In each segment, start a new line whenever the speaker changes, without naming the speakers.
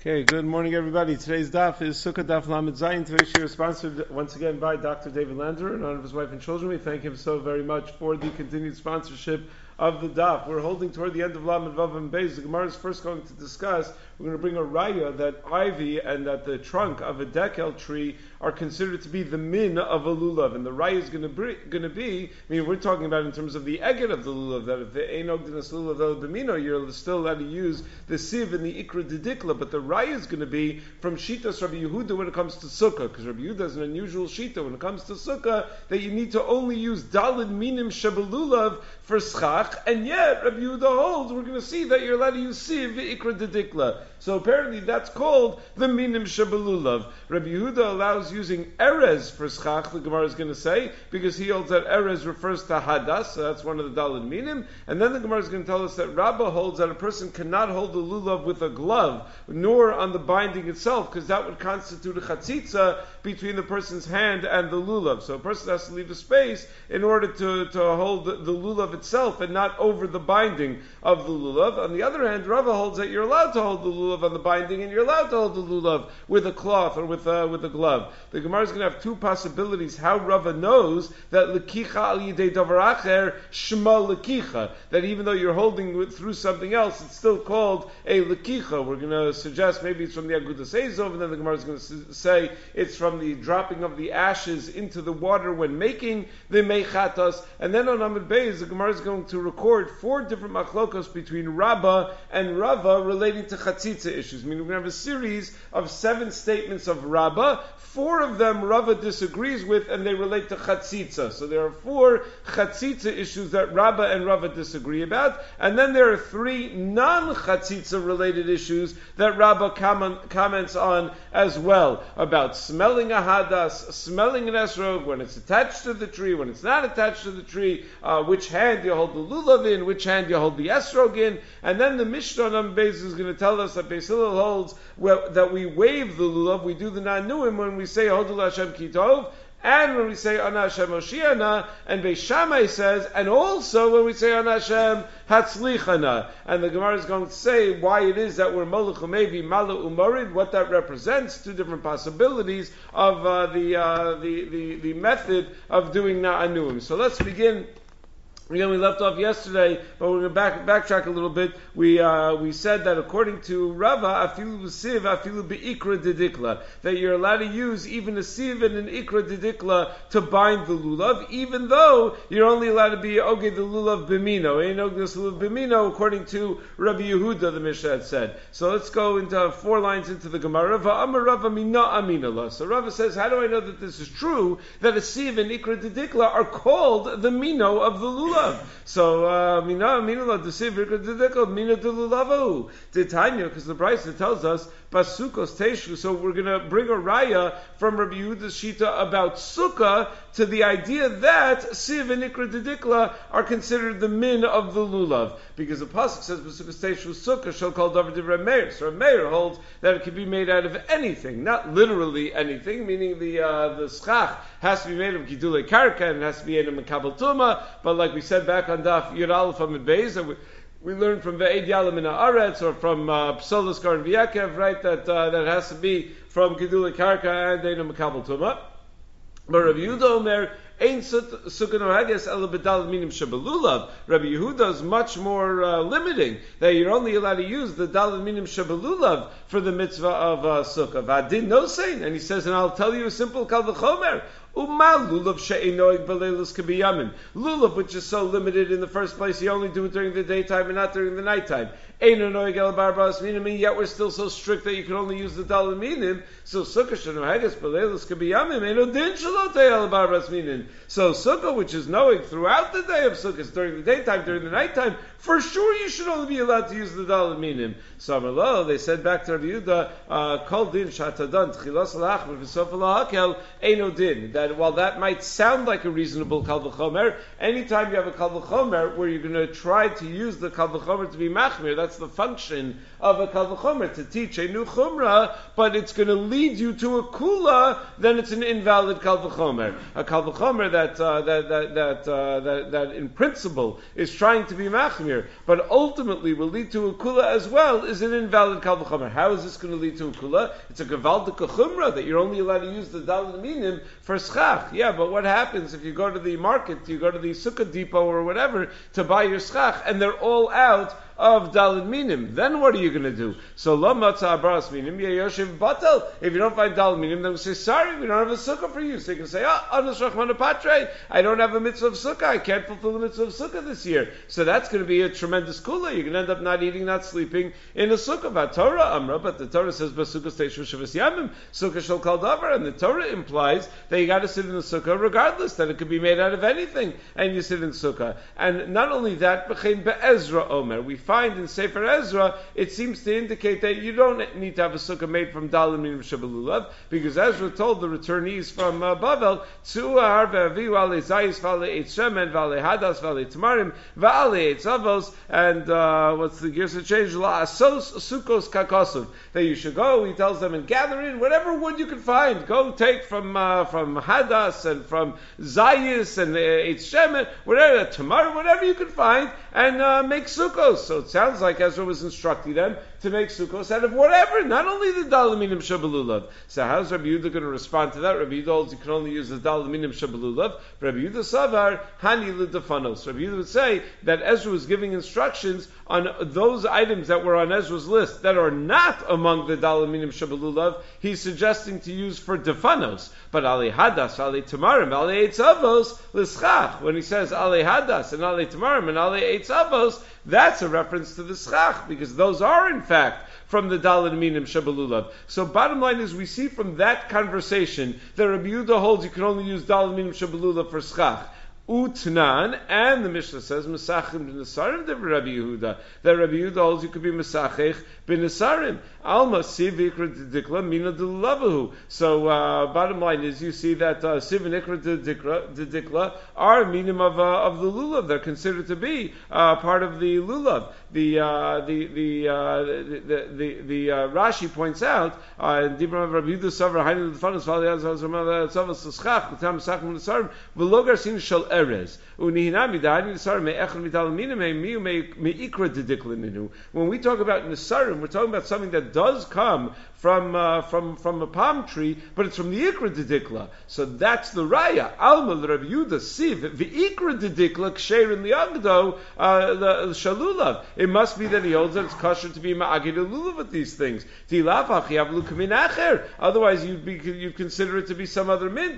Okay, good morning everybody. Today's daf is Sukkah Daf Lamed Zayin. Today's shir is sponsored once again by Dr. David Lander in honor of his wife and children. We thank him so very much for the continued sponsorship of the daf. We're holding toward the end of Lamed Vav and Beis. The Gemara is first going to discuss, we're going to bring a raya that ivy and that the trunk of a dekel tree are considered to be the min of a lulav. And the raya is going to be, we're talking about in terms of the eged of the lulav, that if the einog dinas lulav b'mino, you're still allowed to use the sieve and the ikra didikla, but the raya is going to be from Shitas Rabbi Yehuda when it comes to Sukkah, because Rabbi Yehuda is an unusual Shita when it comes to Sukkah, that you need to only use dalid minim shebelulav for schach, and yet Rabbi Yehuda holds, we're going to see that you're allowed to use sieve ikra didikla. So apparently that's called the minim shebelulav. Rabbi Yehuda allows using erez for schach, the Gemara is going to say, because he holds that erez refers to hadas, so that's one of the dalid minim, and then the Gemara is going to tell us that Rabbah holds that a person cannot hold the lulav with a glove, nor on the binding itself, because that would constitute a chatzitza between the person's hand and the lulav. So a person has to leave a space in order to hold the lulav itself and not over the binding of the lulav. On the other hand, Rava holds that you're allowed to hold the lulav on the binding and you're allowed to hold the lulav with a cloth or with a glove. The Gemara is going to have two possibilities how Rava knows that lekicha al yidei davar acher shma lekicha, that even though you're holding it through something else, it's still called a lekicha. We're going to suggest maybe it's from the Agudas Eizov, and then the Gemara is going to say it's from the dropping of the ashes into the water when making the meichatas. And then on Amud Beis, the Gemara is going to record 4 different machlokos between Rabbah and Rava relating to chatzitza issues. Meaning we're going to have a series of 7 statements of Rabbah. 4 of them Rava disagrees with, and they relate to chatzitza. So there are 4 chatzitza issues that Rabbah and Rava disagree about, and then there are 3 non-chatzitza related issues that Rabbah comments on as well, about smelling a hadas, smelling an esrog, when it's attached to the tree, when it's not attached to the tree, which hand you hold the lulav in, which hand you hold the esrog in, and then the Mishnah on Beis is going to tell us that Beis Hillel holds that we wave the lulav, we do the nanuim when we say Hodul Hashem Kitov, and when we say Ana Hashem Oshiana, and Beis Shammai says, and also when we say Ana Hashem Hatzlichana. And the Gemara is going to say why it is that we're Malach Umevi, Mala Umarid, what that represents, 2 different possibilities of the method of doing Na'anuim. So let's begin. Again, we left off yesterday, but we're going to backtrack a little bit. We said that according to Rava, afilu b'siv, afilu be'ikra didikla, that you're allowed to use even a siv and an ikra didikla to bind the lulav, even though you're only allowed to be oged the lulav b'mino, oged the lulav b'mino, according to Rabbi Yehuda, the Mishnah had said. So let's go into 4 lines into the Gemara. Va'amar Rava mina aminala. So Rava says, how do I know that this is true, that a siv and ikra didikla are called the mino of the lulav? So, mina la desiv ikra mina delulavahu. Titania, because the Brisa tells us basukos teshu. So we're going to bring a raya from Rabbi Yehuda's shita about sukkah to the idea that siv and ikra didikla are considered the min of the lulav, because the pasuk says basukos teshu sukkah shall call davar divrei Meir. So Meir holds that it can be made out of anything, not literally anything, meaning the schach has to be made of gidulei karka and it has to be made of mekabel tuma, but like we said back on Daf Yud Aleph Amud Beis, that we learned from Ve'ed Yalam in Haaretz or from Psolos Karan V'Yakev, right, that has to be from Gidulei Karka and Eino Mekabel Tuma. But Rabbi Yehuda Omer, Ein Sukkah Nohages Ela B'Daled Minim Shebelulav. Rabbi Yehuda is much more limiting, that you're only allowed to use the Daled Minim Shebelulav for the mitzvah of Sukkah. V'adin no sein, and he says, and I'll tell you a simple Kal V'chomer. Uma lulav she'inoig b'leilos k'biyamin. Lulav, which is so limited in the first place, you only do it during the daytime and not during the nighttime. Eino noig el barbas minim, and yet we're still so strict that you can only use the daled minim. So sukkah shenohages b'leilos k'biyamin, eino din shalotei el barbas minim. So sukkah, which is noig throughout the day of sukkahs, during the daytime, during the nighttime, for sure you should only be allowed to use the daled minim. So Amalo, they said back to Rabbi Yehuda, kol din shatadan tchilas alachmer v'sof alahakel eino din. that while that might sound like a reasonable kal v'chomer, anytime you have a kal v'chomer where you're going to try to use the kal v'chomer to be machmir, that's the function of a kal v'chomer, to teach a new chumrah, but it's going to lead you to a kula, then it's an invalid kal v'chomer. A kal v'chomer that in principle is trying to be machmir, but ultimately will lead to a kula as well, is an invalid kal v'chomer. How is this going to lead to a kula? It's a gevaldika chumrah that you're only allowed to use the daled minim for schach. Yeah, but what happens if you go to the market, you go to the sukkah depot or whatever to buy your schach, and they're all out of daled minim? Then what are you going to do? So lo matzah abras minim yoshev batel. If you don't find daled minim, then we say, sorry, we don't have a sukkah for you. So you can say, anas rachmana patre, I don't have a mitzvah of sukkah, I can't fulfill the mitzvah of sukkah this year. So that's going to be a tremendous kula. You're going to end up not eating, not sleeping in a sukkah. But Torah amra, but the Torah says basukkah steishu shavas yamim, sukkah shel kal davar, and the Torah implies that you got to sit in the sukkah regardless, that it could be made out of anything, and you sit in sukkah. And not only that, b'chein be'ezra omer, we find in Sefer Ezra, it seems to indicate that you don't need to have a sukkah made from dalim minim shabbalulav, because Ezra told the returnees from Bavel, Tzuar ve'aviu ale zayis v'ale eitz shemen v'ale hadas v'ale tamarim v'ale eitz avos, and what's the gears of change? La'asos sukkos kakosov, that you should go, he tells them, and gather in whatever wood you can find. Go take from hadas and from zayis and eitz shemen, whatever, tamarim, whatever you can find, and make sukkos. So it sounds like Ezra was instructing them to make sukkos out of whatever, not only the dalaminim shabbalulav. So how's Rabbi Yehuda going to respond to that? Rabbi Yehuda holds you can only use the dalaminim shabbalulav. Rabbi Yehuda savar hani l'defanos. Rabbi Yehuda would say that Ezra was giving instructions on those items that were on Ezra's list that are not among the dalaminim shabbalulav. He's suggesting to use for defanos. But ale hadas, ale tamarim, ale eitz avos l'schach. When he says ale hadas and ale tamarim and ale eitz avos, that's a reference to the schach, because those are in fact from the daled minim shabbalulav. So bottom line is, we see from that conversation that Rabbi Yehuda holds you can only use daled minim shabbalulav for schach. Utnan, and the Mishnah says Mesachim b'nesarim de Rabbi Yehuda, that Rabbi Yehuda holds you could be Mesachich b'nesarim. Alma siv ikra dikla mina delavahu. So bottom line is, you see that siv and ikra dikla are minim of the lulav. They're considered to be part of the lulav. The Rashi points out in Dibra Rabbi Yehuda Savar Hainu L'Fanos V'Aliyaz Hazramah Tzavas L'Schach L'Tam Mesachim b'nesarim V'Lo Garsin Shal Erez. When we talk about Nesarim, we're talking about something that does come from a palm tree, but it's from the Ikra Didikla. So that's the Raya. Alma Rabbi Yehuda Siv the Ikra Didikla Ksher in the Agdo the Shalulav. It must be that he holds that it's kosher to be Ma'agid Lulav with these things. Otherwise you'd consider it to be some other mint.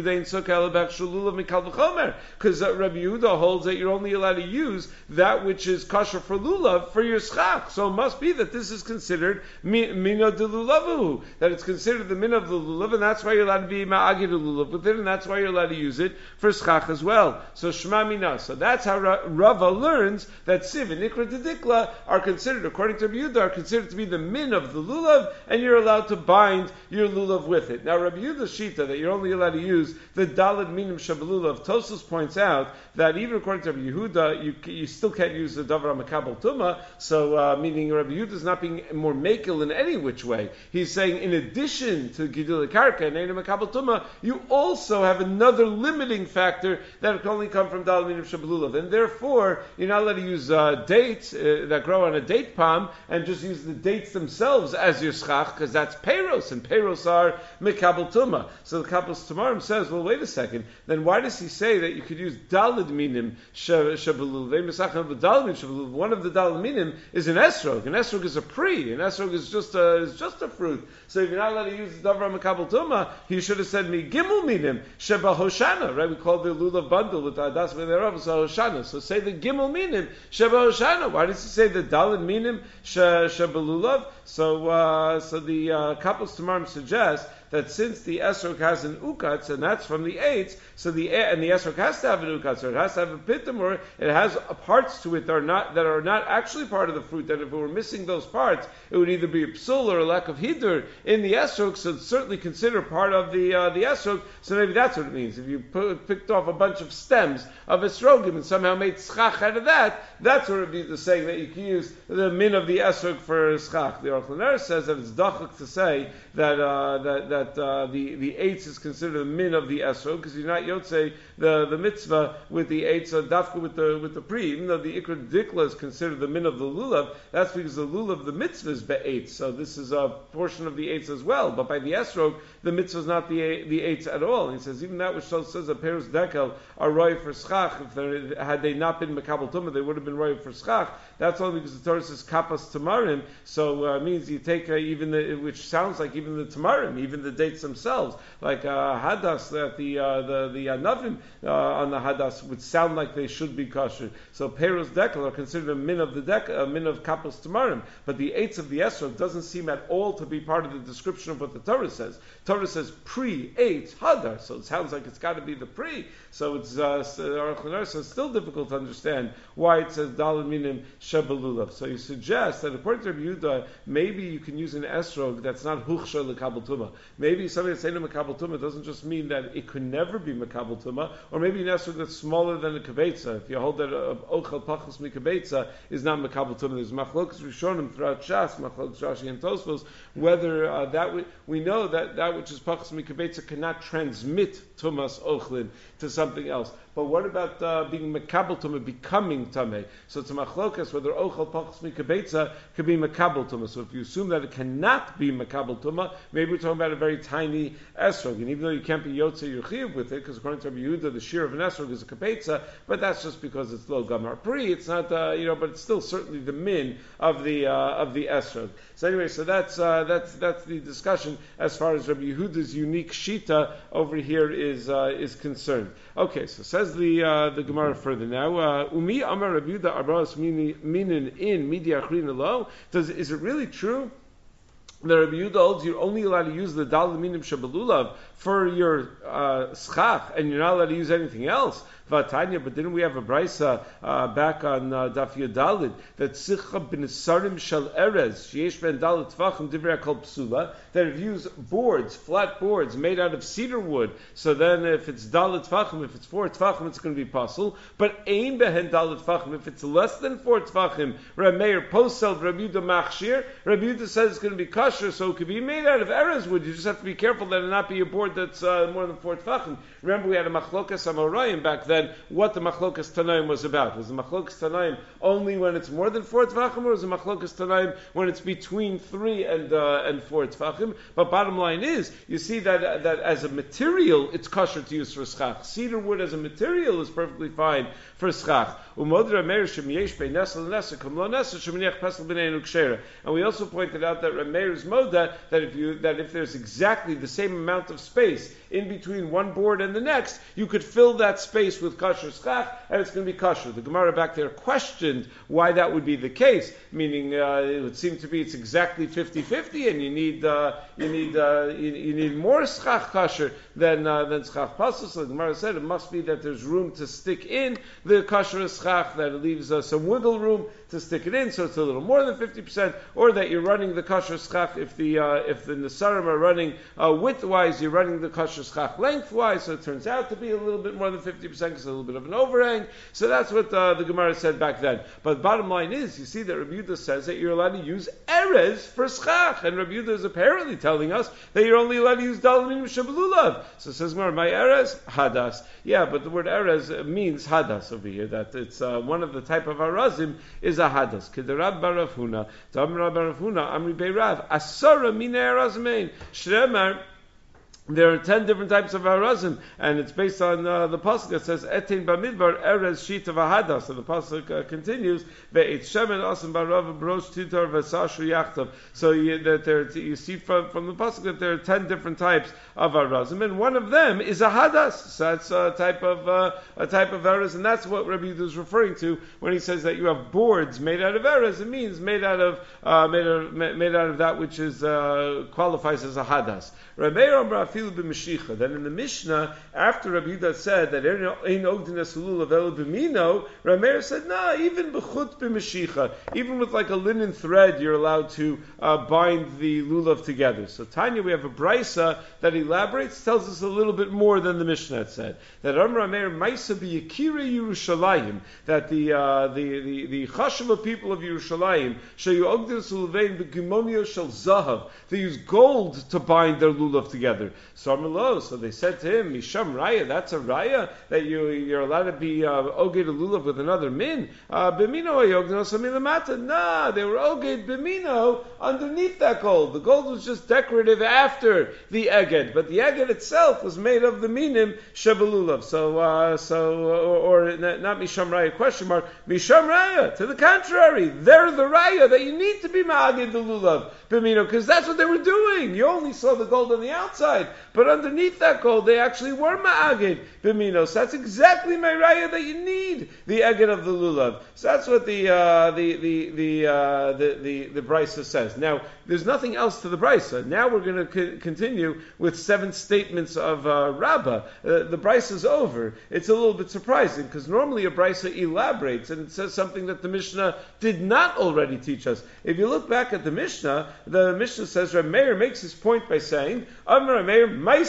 Because Rabbi Yehuda holds that you're only allowed to use that which is kosher for lulav for your schach. So it must be that this is considered mina de lulavu, that it's considered the min of the lulav, and that's why you're allowed to be ma'agid lulav with it, and that's why you're allowed to use it for schach as well. So shma mina. So that's how Rava learns that siv and ikra dedikla are considered, according to Rabbi Yehuda, are considered to be the min of the lulav, and you're allowed to bind your lulav with it. Now Rabbi Yehuda's shita that you're only allowed to use the daled minim shabbalulav, Tosfos points out that even according to Rabbi Yehuda, you still can't use the davar makabel tuma. So meaning Rabbi Yehuda is not being more makel in any which way. He's saying in addition to gidul karka and eina makabel tuma, you also have another limiting factor that can only come from daled minim shabbalulav, and therefore you're not allowed to use dates that grow on a date palm and just use the dates themselves as your schach, because that's peiros, and peiros are makabel tuma. So the Kabbalas Tamarim says, well, wait a second, then why does he say that you could use daled minim shabbalulav? One of the daled minim is an esrog. An esrog is a pri. An esrog is just a fruit. So if you're not allowed to use the davar makabel tuma, he should have said me gimel minim sheba hoshana. Right? We call the lulav bundle with adas v'nerav hoshana. So say the gimel minim sheba hoshana. Why does he say the daled minim sheba lulav? So the Kabbalas Tamarim suggests that since the esrog has an ukatz, and that's from the eitz, so the esrog has to have an ukatz, or it has to have a pitum, or it has parts to it that are not actually part of the fruit, that if it were missing those parts, it would either be a psul or a lack of hidur in the esrog, so it's certainly considered part of the esrog, so maybe that's what it means. If you picked off a bunch of stems of esrogim and somehow made schach out of that, that's what it would be the saying that you can use the min of the esrog for schach. The Aruch LaNer says that it's dachak to say that the eitz is considered the min of the esrog, because you're not yotze the mitzvah with the eitz dafka with the pri, even though the ikra dikla is considered the min of the lulav. That's because the lulav, the mitzvah is be'etz, so this is a portion of the eitz as well. But by the esrog, the mitzvah is not the eitz at all. And he says even that which says that perus dekel are roy for schach, had they not been mekabel tumah, they would have been roy for schach. That's only because the Torah says kapas tamarim, so it means you take which sounds like even the tamarim, even the dates themselves, like hadas, that the anavim on the hadas would sound like they should be kosher. So perus dekel are considered a min of a min of kapas tamarim, but the eitz of the esrog doesn't seem at all to be part of the description of what the Torah says. Torah says pre-eitz hadar, so it sounds like it's got to be the pre. So it's Aruch LaNer says still difficult to understand why it says daled minim shebelulav. So you suggest that according to Rabbi Yehuda, maybe you can use an esrog that's not huchsha lekabel tumah. Maybe somebody that's saying mekabel tumah doesn't just mean that it could never be mekabel tumah, or maybe an esrog that's smaller than a kibetza. If you hold that ochel pachos mikibetza is not mekabel tumah, there's machlokas rishonim throughout Shas, machlokas Rashi and Tosfos, whether we know that which is pachos mikibetza cannot transmit tumas ochlin to something else. But what about being mekabel tumah, becoming tameh? So it's a machlokas whether ochel pachos mikibetza could be mekabel tumah. So if you assume that it cannot be mekabel tumah, maybe we're talking about a very tiny esrog. And even though you can't be yotze yuchiv with it, because according to Rabbi Yehuda, the shear of an esrog is a kabetza, but that's just because it's lo gamar pri. It's not, but it's still certainly the min of the esrog. So anyway, so that's the discussion as far as Rabbi Yehuda's unique shita over here is concerned. Okay, so says the Gemara further now. Umi amar Rabbi Yehuda arba'os minin in midi achrin lo. Is it really true that Rabbi Yehuda holds you're only allowed to use the daled minim shebelulav for your schach, and you're not allowed to use anything else? Vatanya, but didn't we have a brisa back on Daf Yudalid that sicha b'nesarim shel erez sheyesh ben dalet tvachim divrei kol psula, that if you use boards, flat boards made out of cedar wood, so then if it's dalet tvachim, if it's 4 tvachim, it's going to be pasul. But ein behen dalet tvachim, if it's less than 4 tvachim, Reb Meir posel Rabbi Yehuda machshir. Rabbi Yehuda says it's going to be kosher, so it could be made out of erez wood. You just have to be careful that it not be a board that's more than 4 tvachim. Remember, we had a machlokas amorayim back then. What the machlokas tanaim was about? Was the machlokas tanaim only when it's more than 4 tvachim, or was the machlokas tanaim when it's between 3 and 4 tvachim? But bottom line is, you see that as a material, it's kosher to use for schach. Cedar wood as a material is perfectly fine for schach. And we also pointed out that Rameir's moda that if there's exactly the same amount of space in between one board and the next, you could fill that space with kosher schach, and it's going to be kosher. The Gemara back there questioned why that would be the case, meaning it would seem to be it's exactly 50-50, and you need more schach kosher than schach pasul. So the Gemara said it must be that there's room to stick in the kosher schach, that it leaves some wiggle room to stick it in, so it's a little more than 50%, or that you're running the kosher schach if the nesarim are running widthwise, you're running the kosher schach lengthwise, so it turns out to be a little bit more than 50% because it's a little bit of an overhang. So that's what the Gemara said back then. But the bottom line is, you see that Rabbi Yehuda says that you're allowed to use erez for schach, and Rabbi Yehuda is apparently telling us that you're only allowed to use daled minim shebelulav. So it says Gemara, my erez hadas. Yeah, but the word erez means hadas over here. That it's one of the type of arazim is a hadas. Kedarab barav huna, Tam Rab barav huna, Amri beirav, asara min erazmein, shremar. there are 10 different types of arazim, and it's based on the pasuk that says Etin Bamidbar Erez Shit of Ahadas. So the pasuk continues Ve'et Shemen Asim Barav Brosh Titar Vesashu Yachtav. So you see from the pasuk that there are 10 different types of arazim, and one of them is Ahadas. So that's a type of erez, and that's what Rabbi Yehuda is referring to when he says that you have boards made out of erez. It means made out of that which is qualifies as Ahadas. Then in the Mishnah, after Rabbi Yehuda said that Ein Ogdin Asulul of El B'mino, Rameir said, no, even b'chut b'meshicha, even with like a linen thread, you're allowed to bind the lulav together. So Tanya, we have a brisa that elaborates, tells us a little bit more than the Mishnah had said. That Rameir Maisa b'Yekirei Yerushalayim, that the Chashava people of Yerushalayim, Sheyu Ogdin Asulvein b'Gimonio Shel Zahav, they use gold to bind their lulav together. So they said to him, Misham Raya, that's a Raya, that you're allowed to be Oged lulav with another min. Bimino ayogno samilamata. Nah, they were Oged Bimino underneath that gold. The gold was just decorative after the Eged, but the Eged itself was made of the minim Shebelulav. Or not Misham Raya, question mark, Misham Raya, to the contrary, they're the Raya that you need to be Ma'agid the lulav Bimino, because that's what they were doing. You only saw the gold on the outside, but underneath that gold, they actually were ma'agid b'mino. So that's exactly my raya that you need the eged of the lulav. So that's what the brisa says. Now, there's nothing else to the brisa. Now we're going to continue with 7 statements of Rabbah. The brisa is over. It's a little bit surprising because normally a brisa elaborates and it says something that the Mishnah did not already teach us. If you look back at the Mishnah says Reb Meir makes his point by saying, that the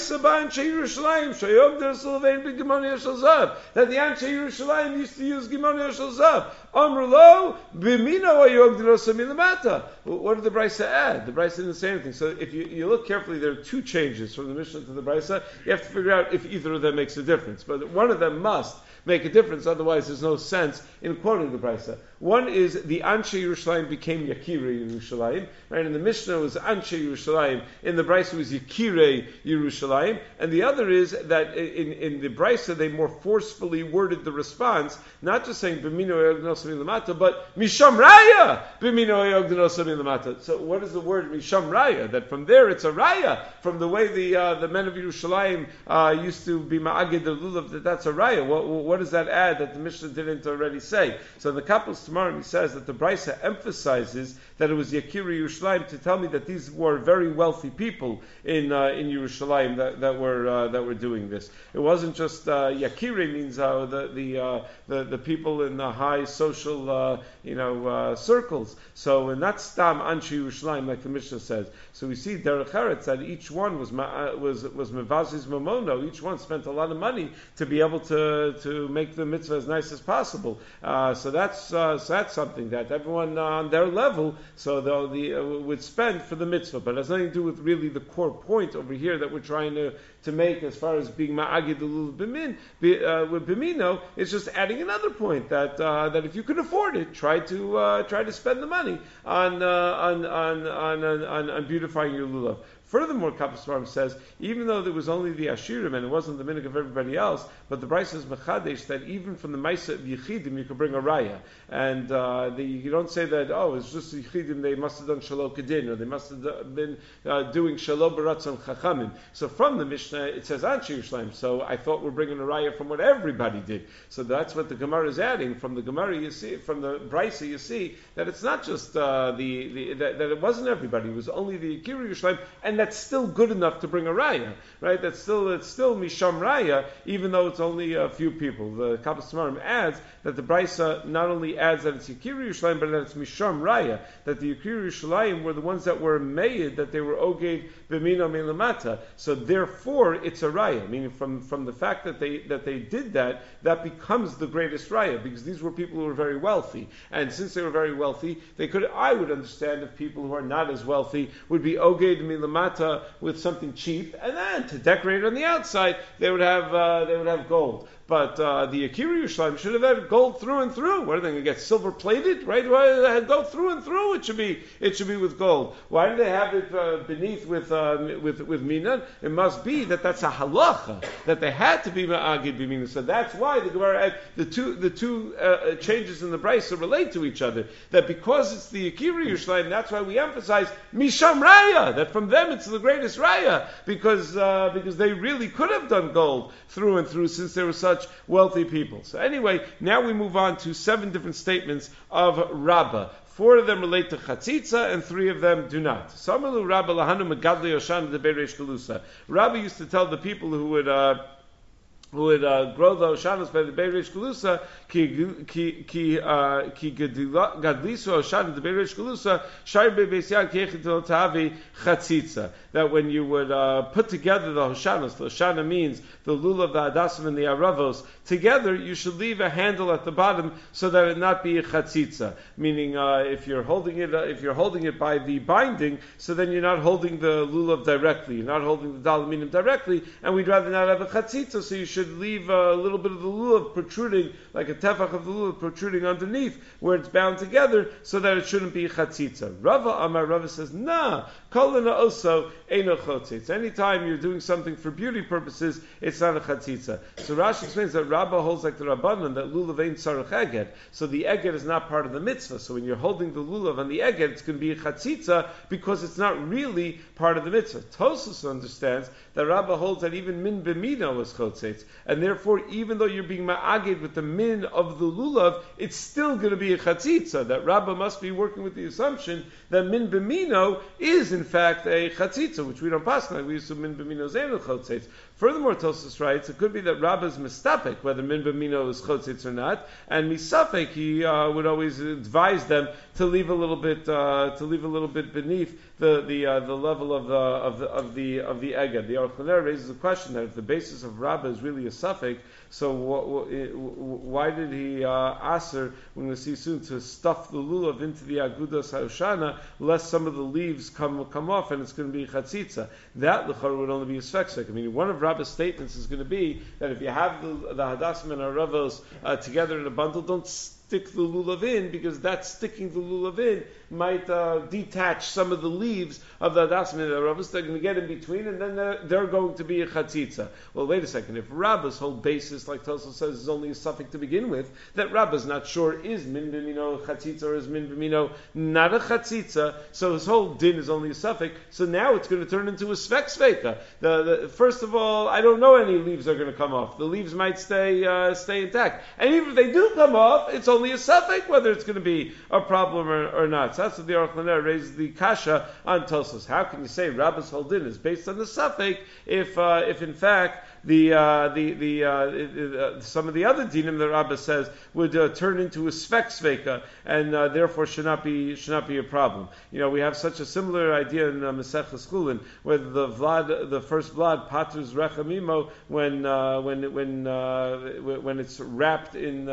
Anshe Yerushalayim used to use Gimoni Shel Zav. Amrulo b'mino ayogdinosa milamata. What did the brisa add? The brisa didn't say anything. So if you look carefully, there are 2 changes from the Mishnah to the brisa. You have to figure out if either of them makes a difference. But one of them must make a difference, otherwise there's no sense in quoting the brisa. One is the Anshe Yerushalayim became Yakirei Yerushalayim, right? And the Mishnah was Anshe Yerushalayim, in the brisa was Yakirei Yerushalayim, and the other is that in the brisa they more forcefully worded the response, not just saying B'mino Yogdinosa Milamata, but Misham Raya B'mino Yogdinosa Milamata. So what is the word Misham Raya? That from there it's a Raya, from the way the men of Yerushalayim used to be Ma'agid the Lulav, that's a Raya. What does that add that the Mishnah didn't already say? So in the Kapos tomorrow he says that the brisa emphasizes that it was Yakirei Yerushalayim to tell me that these were very wealthy people in Yerushalayim that were doing this. It wasn't just Yakirei means the people in the high social circles. So and that's Stam Anshe Yerushalayim, like the Mishnah says. So we see Derech Eretz that each one was Mevazis Mamono. Each one spent a lot of money to be able to make the mitzvah as nice as possible. So that's something that everyone on their level would spend for the mitzvah, but it has nothing to do with really the core point over here that we're trying to make as far as being ma'agid with bimino. It's just adding another point that if you can afford it, try to spend the money on beautifying your lulav. Furthermore, Kapos Svarim says, even though there was only the Ashirim and it wasn't the minhag of everybody else, but the Brisa is Mechadesh that even from the Maisa of Yechidim you could bring a Raya. And you don't say that, it's just Yechidim, they must have done Shalom Kedin, or they must have been doing Shalom Baratzon Chachamim. So from the Mishnah, it says Anshe Yerushalayim. So I thought we're bringing a Raya from what everybody did. So that's what the Gemara is adding. From the Gemara you see, from the Brisa you see, that it's not just that it wasn't everybody, it was only the Yakirei Yerushalayim, and that's still good enough to bring a raya, right? It's still misham raya, even though it's only a few people. The Kapos Tamarim adds that the brisa not only adds that it's Yakirei Yerushalayim, but that it's misham raya, that the Yakirei Yerushalayim were the ones that were made, that they were oged b'mino milamata. So therefore, it's a raya, meaning from the fact that they did that becomes the greatest raya, because these were people who were very wealthy, and since they were very wealthy, I would understand if people who are not as wealthy would be oged milamata with something cheap, and then to decorate on the outside, they would have gold. But the Akira Yerushalayim should have had gold through and through. What are they going to get silver plated? Right? Why did they go through and through? It should be with gold. Why do they have it beneath with Mina? It must be that's a halacha that they had to be ma'agid b'Mina. So that's why the Gemara the two changes in the brisa relate to each other. That because it's the Akira Yerushalayim, that's why we emphasize Misham Raya. That from them it's the greatest Raya because they really could have done gold through and through since they were such wealthy people. So anyway, now we move on to 7 different statements of Rabbah. 4 of them relate to Chatzitza, and 3 of them do not. Samalu Rabbah lahanu megadli Oshan de Bereish Galusa. Rabbah used to tell the people who would grow the Oshanos by the Bereish Galusa, ki gadlisu Oshan de Bereish Galusa, shai bebeisiad kiechidol tavi chatzitza. That when you would put together the Hoshanos, the Hoshana means the lulav, the hadasim, and the aravos, together you should leave a handle at the bottom so that it not be a chatzitza. Meaning, if you're holding it by the binding, so then you're not holding the lulav directly, you're not holding the dalaminim directly, and we'd rather not have a chatzitza, so you should leave a little bit of the lulav protruding, like a tefach of the lulav protruding underneath, where it's bound together, so that it shouldn't be a chatzitza. Rava says, nah, kolana also eino chotzitz. Anytime you're doing something for beauty purposes, it's not a chatzitza. So Rashi explains that Rabbah holds like the Rabbanan, that lulav ain't sarach eged. So the eged is not part of the mitzvah. So when you're holding the lulav on the eged, it's going to be a chatzitza because it's not really part of the mitzvah. Tosfos understands that Rabbah holds that even min b'mino is chotzitz. And therefore, even though you're being ma'agid with the min of the lulav, it's still going to be a chatzitza. That Rabbah must be working with the assumption that min b'mino is in fact a chatzitza, which we don't pass like. We assume min b'mino is a chotzitz. Furthermore, Tosfos writes, it could be that Rabbah's mistapik, whether min b'mino is chotzitz or not, and misafek, he would always advise them to leave a little bit beneath the level of the eged. The Aruch LaNer raises the question that if the basis of Rabbah is really a suffix, so why did he aser, we're going to see soon, to stuff the lulav into the agudas ha'oshana, lest some of the leaves come off and it's going to be chatzitza? That l'chor would only be a svek. I mean, one of Rabbah's statements is going to be that if you have the hadasim and aravos together in a bundle, don't stick the lulav in, because that sticking the lulav in might detach some of the leaves of the hadasim and the aravos. They're going to get in between, and then they're going to be a chatzitza. Well, wait a second. If Rabbah's whole basis, like Tosfos says, is only a suffix to begin with, that Rabbah's not sure is min b'mino chatzitza or is min b'mino not a chatzitza, so his whole din is only a suffix. So now it's going to turn into a sveka. First of all, I don't know any leaves are going to come off. The leaves might stay intact, and even if they do come off, it's only a suffix whether it's going to be a problem or not. So that's what the Aruch LaNer raises the kasha on Tosfos. How can you say Rabbah's whole din is based on the suffix if in fact some of the other dinim that Rabbah says would turn into a sveka and therefore should not be a problem. You know, we have such a similar idea in Maseches Chulin where the first vlad paters rechamimo when it's wrapped in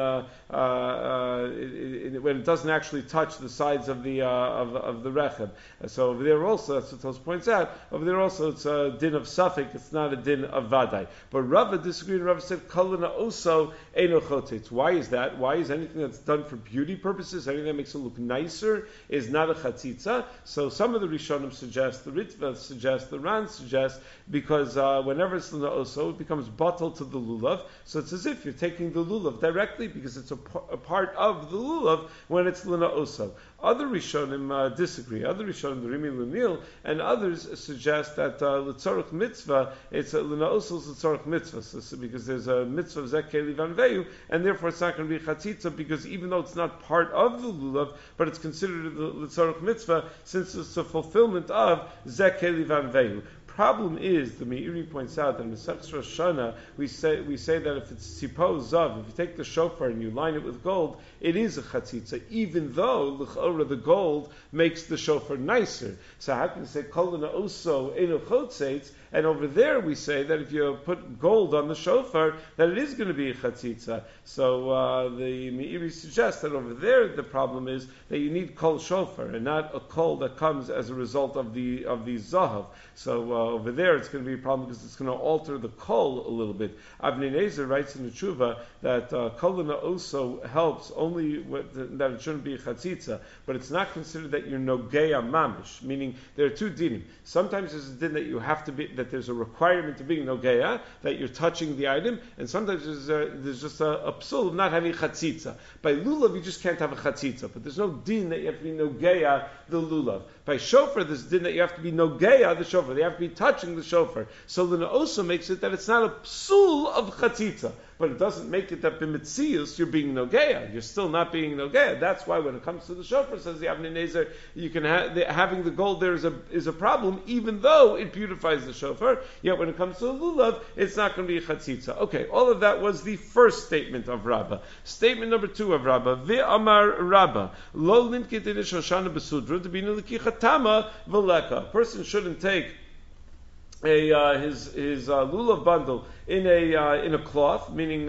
when it doesn't actually touch the sides of the rechem. So over there also, that's what Tosfos points out. Over there also, it's a din of suffix. It's not a din of vadai. But Rava disagreed. Rava said, "Kalana also eino chotzitz." Why is that? Why is anything that's done for beauty purposes, anything that makes it look nicer, is not a chatzitza? So some of the Rishonim suggest, the Ritva suggests, the Ran suggests, because whenever it's lana also, it becomes bottle to the lulav. So it's as if you're taking the lulav directly, because it's a part of the lulav when it's lana also. Other Rishonim disagree. Other Rishonim, the Rimi Lunil, and others suggest that l'tzorach mitzvah, it's lana also l'tzorach mitzvah, so because there's a mitzvah of zek keli vanveyu, and therefore it's not going to be chatzitza, because even though it's not part of the lulav, but it's considered the l'tzorach mitzvah, since it's a fulfillment of zek keli vanveyu. Problem is, the Meiri points out that in Masechus Rosh Hashanah we say that if it's sipo zav, if you take the shofar and you line it with gold, it is a chatzitza, even though l'chora the gold makes the shofar nicer. So how can you say kol na'oso eino chotzitz? And over there we say that if you put gold on the shofar, that it is going to be a chatzitza. So the Meiri suggests that over there the problem is that you need kol shofar and not a kol that comes as a result of the zahav. So over there it's going to be a problem because it's going to alter the kol a little bit. Avnei Nezer writes in the Tshuva that kolana also helps only that it shouldn't be a chatzitza, but it's not considered that you're nogeya mamish, meaning there are two dinim. Sometimes there's a din that you have to be, that there's a requirement to being nogeya, that you're touching the item, and sometimes there's just a psul of not having chatzitza. By lulav, you just can't have a chatzitza, but there's no din that you have to be nogeya the lulav. By shofar, there's din that you have to be nogeya the shofar. They have to be touching the shofar. So then it also makes it that it's not a psul of chatzitza, but it doesn't make it that b'mitzius you're being nogeya. You're still not being nogeya. That's why when it comes to the shofar, says the Avnei Nezer, you can having the gold there is a problem, even though it beautifies the shofar. Yet when it comes to the lulav, it's not going to be a chatzitza. Okay, all of that was the first statement of Rabbah. Statement number 2 of Rabbah: Ve'amar Rabbah lo linkit in Shoshana besudra to be nilikichatama v'leka. A person shouldn't take his lulav bundle in a cloth, meaning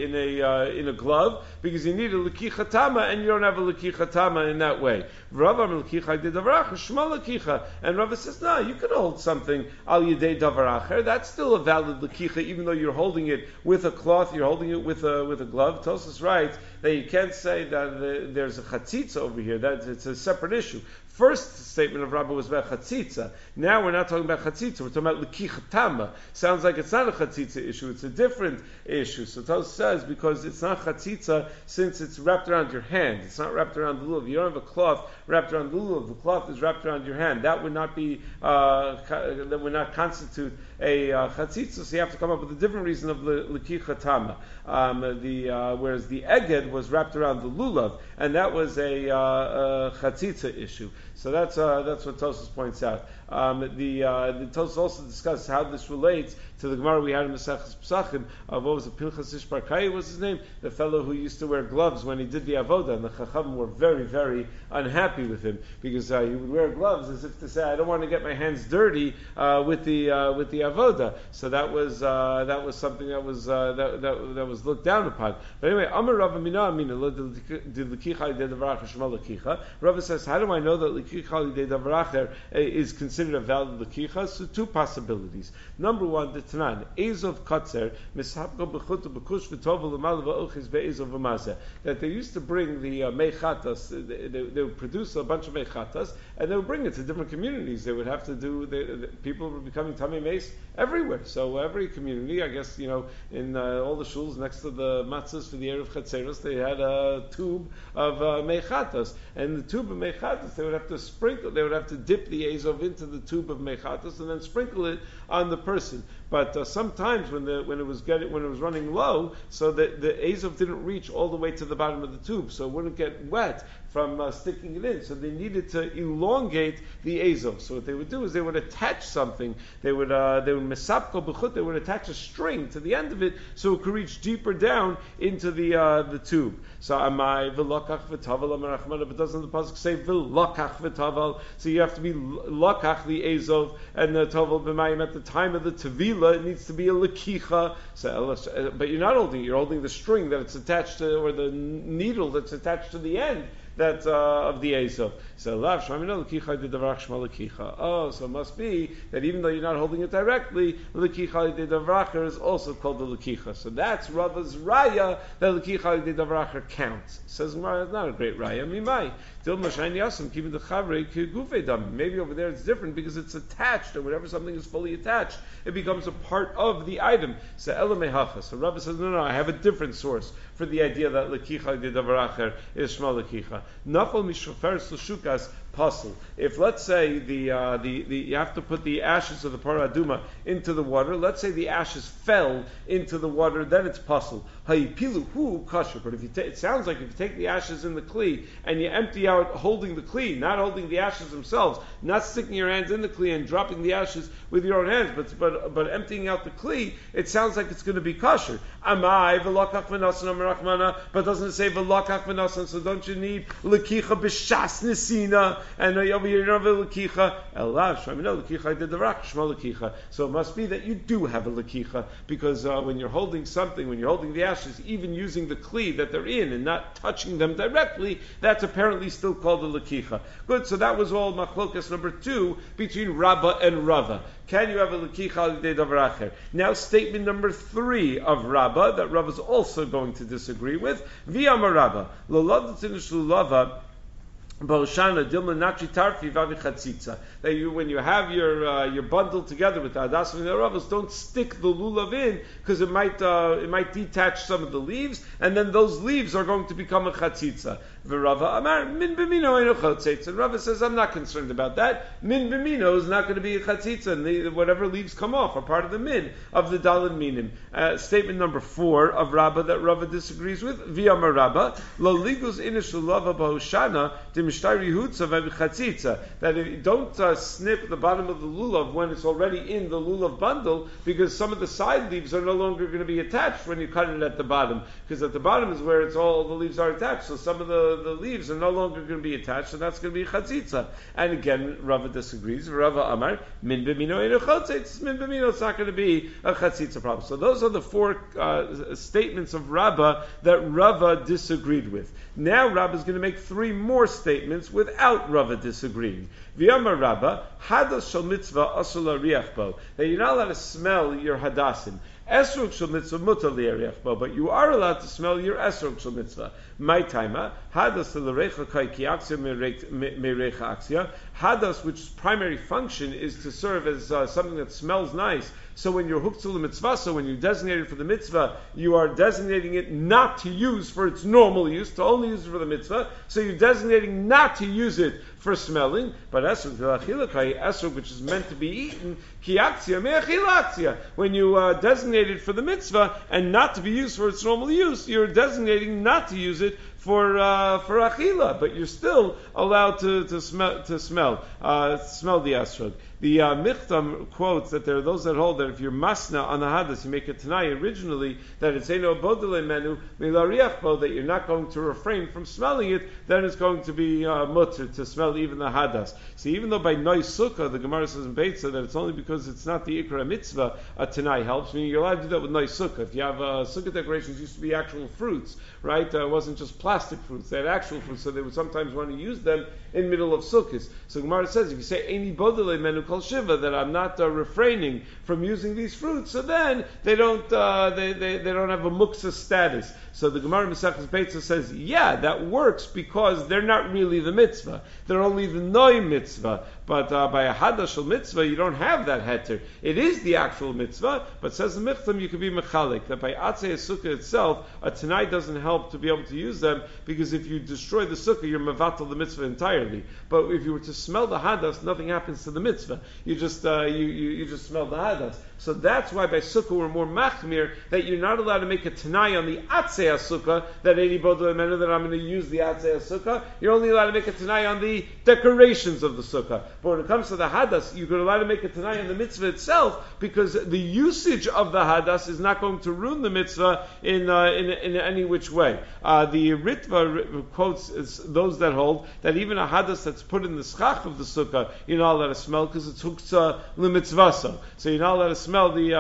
in a glove, because you need a lekicha tama, and you don't have a lekicha tama in that way. Rava lekicha de davaracher shma lekicha, and Rava says, no, you can hold something al yedei davaracher. That's still a valid lekicha, even though you're holding it with a cloth, you're holding it with a glove. Tosfos writes that you can't say that there's a chatzitza over here. That it's a separate issue. First statement of Rabbah was about chatzitza. Now we're not talking about chatzitza. We're talking about lekicha tama. Sounds like it's not a chatzitza issue. It's a different issue. So Tosfos says because it's not chatzitza since it's wrapped around your hand. It's not wrapped around the lulav. You don't have a cloth wrapped around the lulav. The cloth is wrapped around your hand. That would not be that would not constitute a chatzitza. So you have to come up with a different reason of the lekicha tama. Whereas the eged was wrapped around the lulav, and that was a chatzitza issue. So that's what Tosfos points out. The Tosfos also discusses how this relates to the Gemara we had in Maseches Pesachim of what was it, Pinchas Ish Bar Kai was his name, the fellow who used to wear gloves when he did the avoda, and the Chachamim were very, very unhappy with him because he would wear gloves as if to say, I don't want to get my hands dirty with the avoda. So that was something that was looked down upon. But anyway, Amar Rava Mina Amina did Lekicha Yedei Davaracher Shema Lekicha. Rava says, how do I know that Lekicha Yedei Davaracher is considered a valid Lekicha? So two possibilities. Number one, the Tanan, Ezov Katzer, Mishapko Bechutu Bekush V'Tova L'Mal V'Ochis Be'ezov V'Mazeh, that they used to bring the meichatas, they would produce a bunch of meichatas, and they would bring it to different communities. They would have to people were becoming Tamei Meis everywhere. So every community, I guess, in all the shuls next to the matzahs for the Erev Chatzeros, they had a tube of meichatas, and the tube of meichatas, they would have to dip the Ezov into the tube of meichatas, and then sprinkle it on the person. But sometimes when it was running low, so that the Ezov didn't reach all the way to the bottom of the tube, so it wouldn't get wet from sticking it in. So they needed to elongate the Ezov. So what they would do is they would attach something. They would mesapko b'chut. They would attach a string to the end of it so it could reach deeper down into the tube. So amai v'lokach v'tavel amarachmana. But doesn't the pasuk say v'lokach v'tavel? So you have to be lokach the Ezov and the tavel b'mayim at the time of the tevila. It needs to be a lekicha. So, but you're not holding it. You're holding the string that it's attached to, or the needle that's attached to the end. That of the Ezov. So lav shmamina lekicha de davrach shma lekicha. Oh, so it must be that even though you're not holding it directly, lekicha de davracher is also called the lekicha. So that's Rava's raya that lekicha de davracher counts. Says Gemara, it's not a great raya. Mimai til mashayni yasam keeping the chavrei kegufei dam. Maybe over there it's different because it's attached, or whenever something is fully attached, it becomes a part of the item. So ela mehacha. So Rava says, no, I have a different source for the idea that lekicha de davracher is shma lekicha. Nafal mishoferes l'shukas pasul. If let's say you have to put the ashes of the paraduma into the water. Let's say the ashes fell into the water, then it's pasul. Hayipilu hu kasher. But if it sounds like if you take the ashes in the kli and you empty out holding the kli, not holding the ashes themselves, not sticking your hands in the kli and dropping the ashes with your own hands, but emptying out the kli, it sounds like it's going to be kasher. Amai v'lakach v'nasan amarachmana, but doesn't it say v'lakach v'nasan? So don't you need lekicha b'shas nesina? and over here you don't have a lekicha. Elav shemino lekicha did the rak shmo lekicha. So it must be that you do have a lekicha, because when you're holding something, when you're holding the ashes, even using the kli that they're in and not touching them directly, that's apparently still called a lekicha. Good. So that was all machlokas number 2 between Rabbah and Rava. Can you have a lekicha al yedei davar acher? Now statement number 3 of Rabbah that Rabbah is also going to disagree with. V'amar Rabbah lo ladatin shlulava. That you, when you have your bundle together with the hadas and the ravos, don't stick the lulav in, because it might detach some of the leaves, and then those leaves are going to become a chatzitza. V'Rava Amar min b'mino eno chatzitza. And Rava says, I'm not concerned about that. Min b'mino is not going to be a chatzitza, and whatever leaves come off are part of the min of the daled minim. Statement number 4 of Rava that Rava disagrees with. V'Amar Rava lo ligus inish lulava b'hoshana that if you don't snip the bottom of the lulav when it's already in the lulav bundle, because some of the side leaves are no longer going to be attached when you cut it at the bottom, because at the bottom is where it's all the leaves are attached, so some of the leaves are no longer going to be attached, and that's going to be chatzitza. And again, Rava disagrees. Rava Amar min b'mino eno chatzitza. Min b'mino, it's not going to be a chatzitza problem. So those are the 4 statements of Rava that Rava disagreed with. Now Rava is going to make 3 more statements without Rava disagreeing. V'yamar Rava, hadas shel mitzvah asur lariach bo, that you're not allowed to smell your hadasim. Esrog shel mitzvah mutar li'ariach bo, but you are allowed to smell your esrog shel mitzvah. My timer, hadas l'reicha kai ki aksya mereicha aksya. Hadas, which primary function is to serve as something that smells nice. So when you're hooked to the mitzvah, so when you designate it for the mitzvah, you are designating it not to use for its normal use, to only use it for the mitzvah. So you're designating not to use it for smelling. But esrog, which is meant to be eaten, kiaxia me'achilaxia. When you designate it for the mitzvah and not to be used for its normal use, you're designating not to use it for achila, but you're still allowed to smell the esrog. The Michtam quotes that there are those that hold that if you're masna on the hadas, you make a tanai originally that it's eino bodele menu milariach bo, that you're not going to refrain from smelling it, then it's going to be mutter to smell even the hadas. See, even though by noi sukkah, the Gemara says in Beitza that it's only because it's not the ikra mitzvah, a tanai helps, meaning you're allowed to do that with noi sukkah. If you have sukkah decorations, used to be actual fruits, right? It wasn't just plastic fruits, they had actual fruits, so they would sometimes want to use them in middle of sukkahs. So Gemara says, if you say eini bodele menu kol shiva, that I'm not refraining from using these fruits, so then they don't they don't have a muksa status. So the Gemara Mesachas Beitza says, yeah, that works because they're not really the mitzvah; they're only the noi mitzvah. But by a hadashal mitzvah, you don't have that heter. It is the actual mitzvah, but says the Michtam, you could be mechalik. That by atzei sukkah itself, a tanai doesn't help to be able to use them, because if you destroy the sukkah, you're mevatel the mitzvah entirely. But if you were to smell the hadas, nothing happens to the mitzvah. You just you just smell the hadas. So that's why by sukkah we're more machmir, that you're not allowed to make a tanai on the atzei sukkah, that eini bodel menu, that I'm going to use the atzei sukkah. You're only allowed to make a tanai on the decorations of the sukkah. But when it comes to the hadas, you're allowed to make a tanai on the mitzvah itself, because the usage of the hadas is not going to ruin the mitzvah in any which way. The Ritva quotes those that hold that even a hadas that's put in the schach of the sukkah, you're not allowed to smell, because it's huktzah l'mitzvaso. So you're not allowed to smell the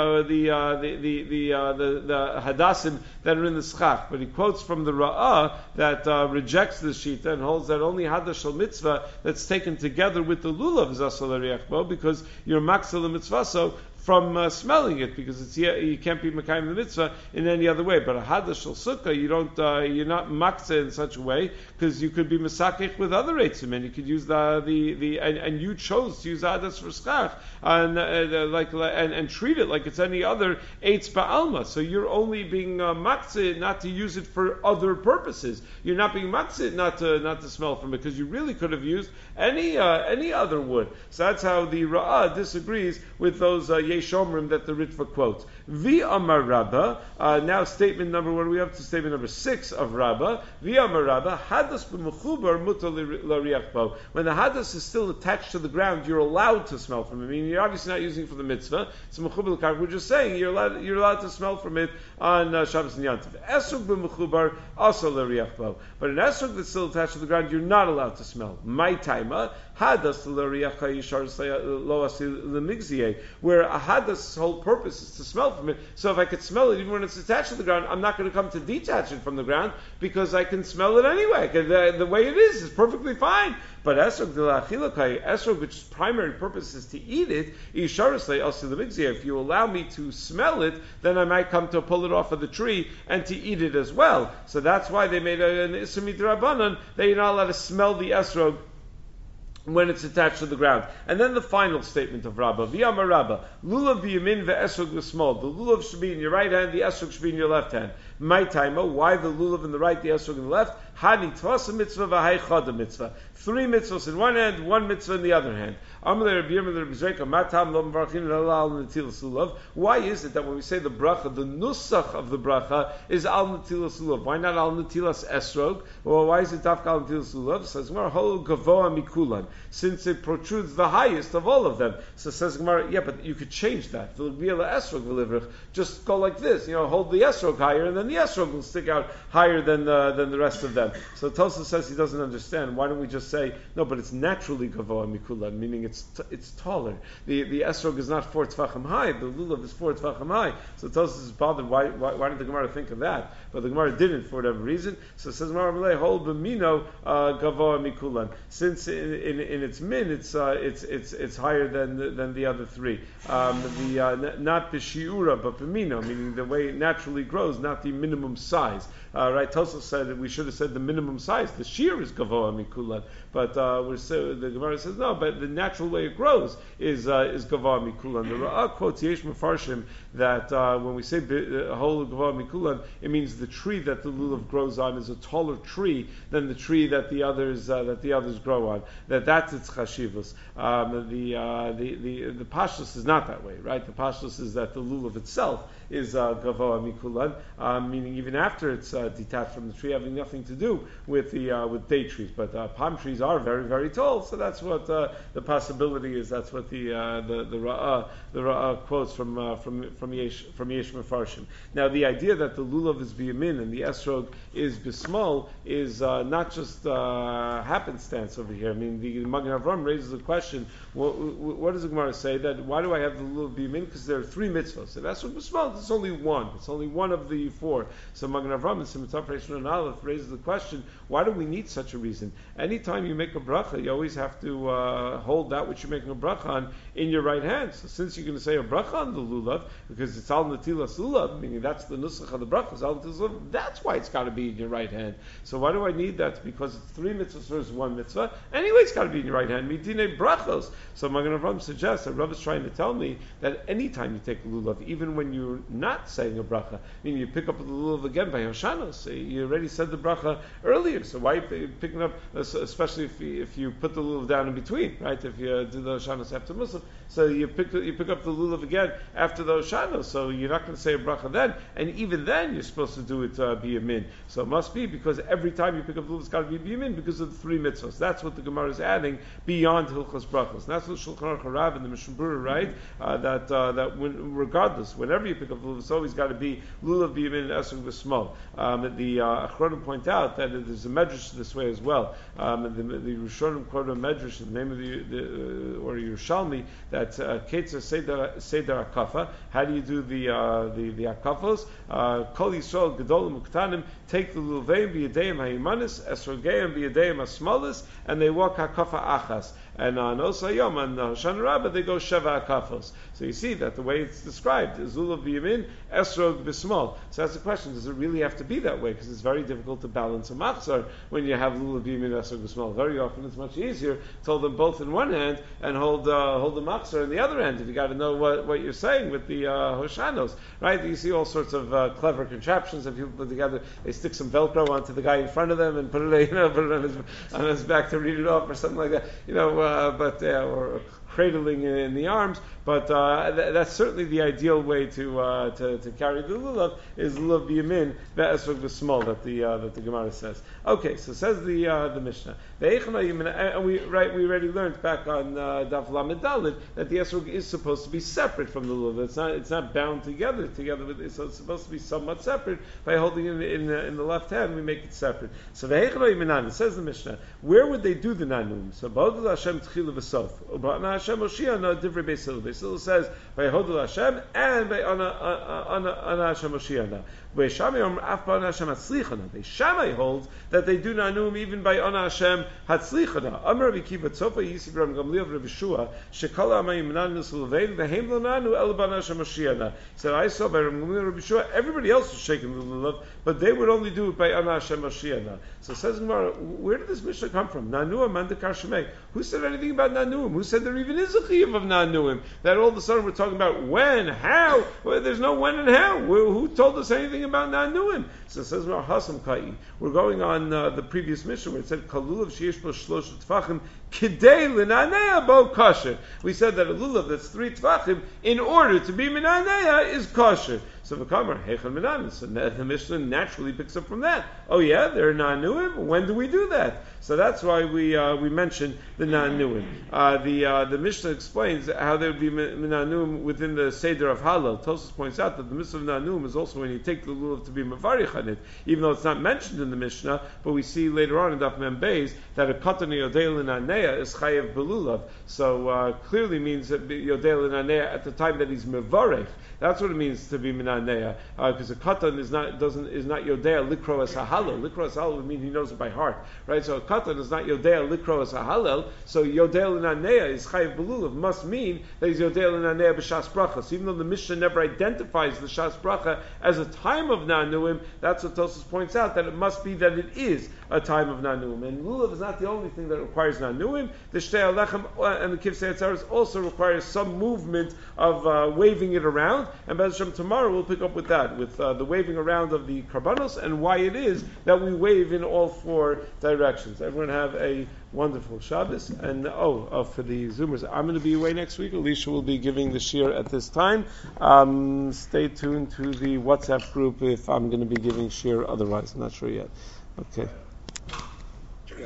hadasim that are in the schach. But he quotes from the Ra'ah that rejects this shita and holds that only hadash shel mitzvah that's taken together with the lulav is asal l'riach bo, because you're maksel l'mitzvaso from smelling it, because it's you can't be mekayim the mitzvah in any other way. But a hadash shel sukkah, you're not makzeh in such a way, because you could be mesakech with other eitzim, and you could use and you chose to use hadas for schach and treat it like it's any other eitz ba'alma. So you're only being makzeh not to use it for other purposes. You're not being makzeh not to smell from it, because you really could have used any other wood. So that's how the Ra'ah disagrees with those Yesh Omrim that the Ritva quotes. Vi Amar Rabba, now statement number, what are we up to? Statement number 6 of Rabba. Vi Amar Rabba, Hadas b'mechubar mutar l'riach bo. When the Hadas is still attached to the ground, you're allowed to smell from it. I mean, you're obviously not using it for the mitzvah. It's mechubar l'karka. We're just saying you're allowed to smell from it on Shabbos and Yantiv. Esrog b'mechubar also l'riach bo. But an esrog that's still attached to the ground, you're not allowed to smell. My taima, Hadas l'riach ha'yishar lo asi l'migzieh, where a Hadas' whole purpose is to smell from it. So if I could smell it even when it's attached to the ground, I'm not going to come to detach it from the ground because I can smell it anyway. The way it is perfectly fine. But esrog de la'achilakai, esrog, which primary purpose is to eat it, if you allow me to smell it, then I might come to pull it off of the tree and to eat it as well. So that's why they made an Isser Midrabanan that you're not allowed to smell the esrog when it's attached to the ground. And then the final statement of Rabbah, V'yamar Rabbah, lulav b'yamin ve'esrog v'small. The lulav should be in your right hand, the esrog should be in your left hand. My taima, why the lulav in the right, the esrog in the left? Hani tvasa mitzvah v'hai chada mitzvah. 3 mitzvahs in one hand, 1 mitzvah in the other hand. Why is it that when we say the bracha, the nusach of the bracha is al netilas lulav? Why not al netilas esrog? Well, why is it dafka al netilas lulav? Says Gemara, hol gavoa mikulan, since it protrudes the highest of all of them. So says Gemara, yeah, but you could change that. Just go like this, hold the esrog higher, and then the esrog will stick out higher than the rest of them. So Tosfos says he doesn't understand. Why don't we just say no? But it's naturally gavoa mikulan, meaning it's taller. The esrog is not 4 tvachim high. The lulav is 4 tvachim high. So Tosfos is bothered. Why did the Gemara think of that? But the Gemara didn't for whatever reason. So it says Gemara hold b'mino gavoa mikulan. Since in its min it's higher than the other 3. Not b'shiura but b'mino, meaning the way it naturally grows, not the minimum size. Right? Tosfos said that we should have said the minimum size. The shear is gavoa mikulan, but the Gemara says no. But the natural way it grows is gavoa mikulan. The Ra'ah quotes Yesh Mefarshim that when we say whole gavoa mikulan, it means the tree that the lulav grows on is a taller tree than the tree that the others grow on. That's its chashivus. The pashtus is not that way, right? The pashtus is that the lulav itself is gavoa mikulan, meaning even after it's detached from the tree, having nothing to do with date trees. But palm trees are very, very tall, so that's what the possibility is. That's what the Ra'ah quotes from Yesh Mefarshim. Now, the idea that the lulav is biyamin and the esrog is bismol is not just happenstance over here. I mean, the Magen Avraham raises the question: what does the Gemara say? That why do I have the lulav biyamin? Because there are 3 mitzvahs. If esrog bismol, it's only one. It's only one of the 4. So Magen Avraham in Siman Reishon and Aleph raises the question: why do we need such a reason? Anytime you make a bracha, you always have to hold that which you're making a bracha on in your right hand. So since you're going to say a bracha on the lulav, because it's al netilas lulav, meaning that's the nusach of the bracha, is al netilas lulav, that's why it's got to be in your right hand. So why do I need that? Because it's 3 mitzvahs versus 1 mitzvah. Anyway, it's got to be in your right hand. Midine brachos. So Magen Avraham suggests that Rav is trying to tell me that anytime you take a lulav, even when you're not saying a bracha, meaning you pick up the lulav again by Hoshanos, you already said the bracha earlier. So why are you picking up, especially if you put the lulav down in between, right? If you do the Hoshanos after Musaf, so you pick up the lulav again after the Hoshanos, so you're not going to say a bracha then, and even then you're supposed to do it biyamin. So it must be because every time you pick up the lulav, it's got to be biyamin because of the 3 mitzvahs. That's what the Gemara is adding beyond Hilchos Brachos. And that's what Shulchan Aruch Harav and the Mishnah Berurah write, that regardless, whenever you pick up the lulav, it's always got to be lulav biyamin and esrog v'smol. The Achronim point out that there's a medrash this way as well. The Rishonim quote a medrash in the name of or Yerushalmi that Ketzer Seder Akafa. How do you do the akafos? Kol Yisrael Gedolim Uktanim take the lulveim b'yadeim hayimanis, esrogeim b'yadeim asmalis, and they walk hakafa achas. And on Osayom and Hoshana Rabbah they go Sheva Akafos. So you see that the way it's described is Lulav b'yamin, Esrog b'small. So that's the question: does it really have to be that way? Because it's very difficult to balance a machzor when you have Lulav b'yamin, Esrog b'small. Very often it's much easier to hold them both in one hand and hold the machzor in the other hand. If you got to know what you're saying with the Hoshanos, right? You see all sorts of clever contraptions that people put together. They stick some Velcro onto the guy in front of them and put it on his back to read it off or something like that. Or cradling in the arms, but that's certainly the ideal way to carry the lulav is lulav biyamin ve'esrog v'small that the Gemara says. Okay, so says the Mishnah. And we already learned back on Daf Lamed Daled that the esrog is supposed to be separate from the lulav. It's not bound together with it, so it's supposed to be somewhat separate. By holding it in the left hand, we make it separate. So it says the Mishnah, where would they do the nanum? So Ba'odul Hashem Tchilu V'Sof, U'Ba'ana Hashem Oshiyana Divrei Beis Hillel. Beis Hillel says by Hodul Hashem and by Ana Hashem Oshiyana. Beis Shammai holds that they do nanum even by Ana Hashem Hatzlichana. Amar Rabbi Kiva Tzofa Yisib Ram Gamliel Rabbi Shua Shekala Amayim Nanus L'Levein V'Heim Lo Nanu El Ba'ana Hashem Oshiyana. So I saw by Ram Gamliel Rabbi Shua everybody else was shaking the lulav, but they would only do it by Ana Hashem Oshiyana. So says Gemara, where did this Mishnah come from? Nanua Mandakar Shemei. Who said anything about nanuim? Who said there even is a chiyuv of nanuim? That all of a sudden we're talking about when, how? Well, there's no when and how. Who told us anything about nanuim? So it says Hasam Kai. We're going on the previous Mishnah where it said Kalulav Sheish Bo Shlosh Tfachim Kidei L'Nanea Bo Kosher. We said that a lulav that's 3 tfachim in order to be minanea is kosher. So v'kamar hechan minanin. So the Mishnah naturally picks up from that. Oh yeah, they're nanuim. When do we do that? So that's why we mentioned the nanuim. The Mishnah explains how there would be nanuim within the seder of halal. Tosfos points out that the mitzvah of nanuim is also when you take the lulav to be mavarich on it, even though it's not mentioned in the Mishnah. But we see later on in Daf Mem Beis that a katan yodei l'nanea is chayev belulav. So clearly means that yodei l'nanea at the time that he's mavarich. That's what it means to be minanea, because a katan is not yodea likro as hahalel. Likro as hahalel would mean he knows it by heart, right? So a katan is not yodea likro as hahalel. So yodea l'nanea is chayiv belulav must mean that he's yodea l'nanea b'shas bracha. So even though the Mishnah never identifies the shas bracha as a time of nanuim, that's what Tosfos points out, that it must be that it is a time of nanuim. And lulav is not the only thing that requires nanuim. The shtei alechem and the kivsei atzaros also requires some movement of waving it around. And Be'ez Hashem tomorrow we'll pick up with that, with the waving around of the karbanos and why it is that we wave in all 4 directions. Everyone have a wonderful Shabbos. And for the Zoomers, I'm going to be away next week. Alicia will be giving the shir at this time. Stay tuned to the WhatsApp group if I'm going to be giving shir otherwise. I'm not sure yet. Okay.